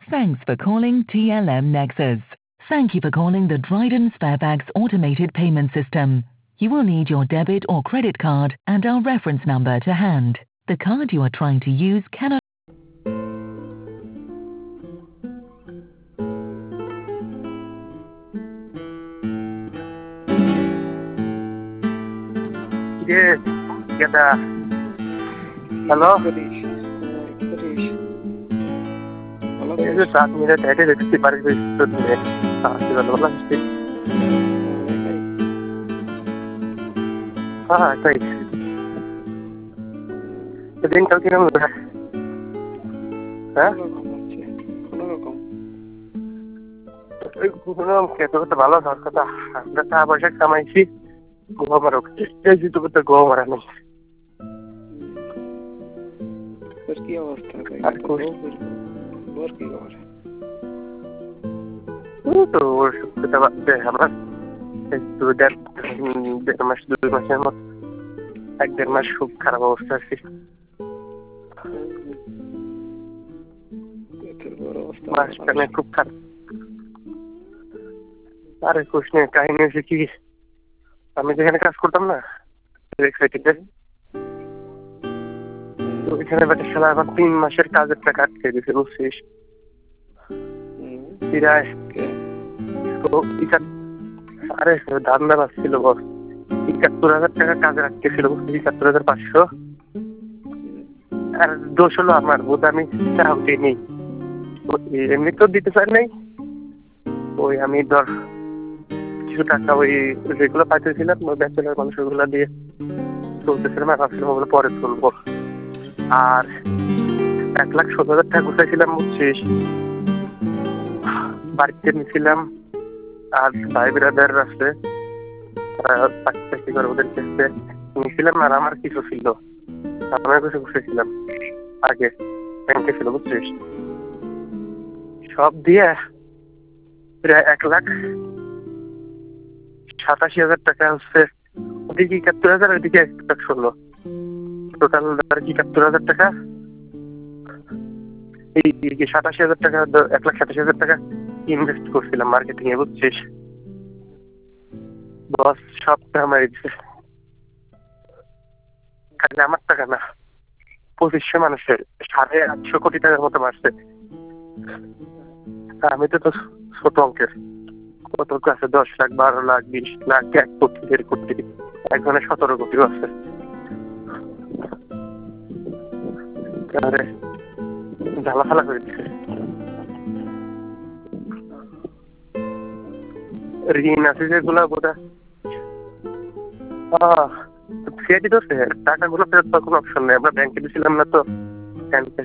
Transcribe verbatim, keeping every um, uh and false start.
Thanks for calling T L M Nexus. Thank you for calling the Dryden Sparebags automated payment system. You will need your debit or credit card and our reference number to hand. The card you are trying to use cannot... Yes, get a... Hello? Hello, सात minute है तो किसी बार भी तो नहीं हाँ तो बोला मुझे हाँ सही तो दिन कल कितना हुआ हाँ কোনো কেতো তো ভালো কথা আমরা তা পয়সা কামাইছি গোয়া মারো এই যে তো গোয়া মারা নেই আর কি অবস্থা আর কোন ওর কি খবর তো ওর কথা বলতে আমরা একটু দেড় দেড় মাস দুই মাসের মতো এক দেড় মাস খুব খারাপ অবস্থা আছে মাসখানে খুব খারাপ আরে কোশ্চেন কাহিনী হচ্ছে কি আমি যেখানে কাজ করতাম না ওয়েবসাইটে তো এখানে একটা শালা আমার তিন মাসের কাজের টাকা আটকে দিয়েছে বুঝছিস প্রায় আরে ধান্দা বাঁচছিল বস একাত্তর হাজার টাকা কাজে রাখতে ছিল একাত্তর হাজার পাঁচশো আর দোষ হলো আমার বোধ আমি চাও নেই এমনি তো দিতে চাই নাই ওই আমি ধর কিছু টাকা ওই যেগুলো পাইতেছিলাম ওই ব্যাচেলার মানুষ ওগুলো দিয়ে চলতেছিলাম আর ভাবছিলাম ওগুলো পরে তুলবো আর এক লাখ সত্তর হাজার টাকা গুছাইছিলাম বুঝছিস বাড়িতে নিয়েছিলাম আর ভাই বিরাদার আছে ওদের কাছে নিয়েছিলাম আর আমার কিছু ছিল আমার কাছে গুছাইছিলাম আগে ব্যাংকে ছিল বুঝছিস সব দিয়ে প্রায় এক লাখ সাতাশি হাজার টাকা হচ্ছে ওদিকে একাত্তর হাজার ওইদিকে এক লাখ ষোলো টোটাল একাত্তর হাজার টাকা এই সাতাশি হাজার টাকা এক লাখ সাতাশি হাজার টাকা ইনভেস্ট করছিলাম মার্কেটিং এ বুঝছিস বস সব টাকা মারি দিচ্ছে খালি আমার টাকা না পঁচিশশো মানুষের সাড়ে আটশো কোটি টাকার মতো মারছে আমি তো তো ছোট অঙ্কের কত আছে দশ লাখ বারো লাখ বিশ লাখ এক কোটি দেড় কোটি একজনের সতেরো কোটিও আছে ঝালা ফালা করে দিচ্ছে ঋণ আছে যেগুলা বোধ সিআইডি ধরছে টাকাগুলো ফেরত পাওয়ার কোনো অপশন নেই আমরা ব্যাংকে দিয়েছিলাম না তো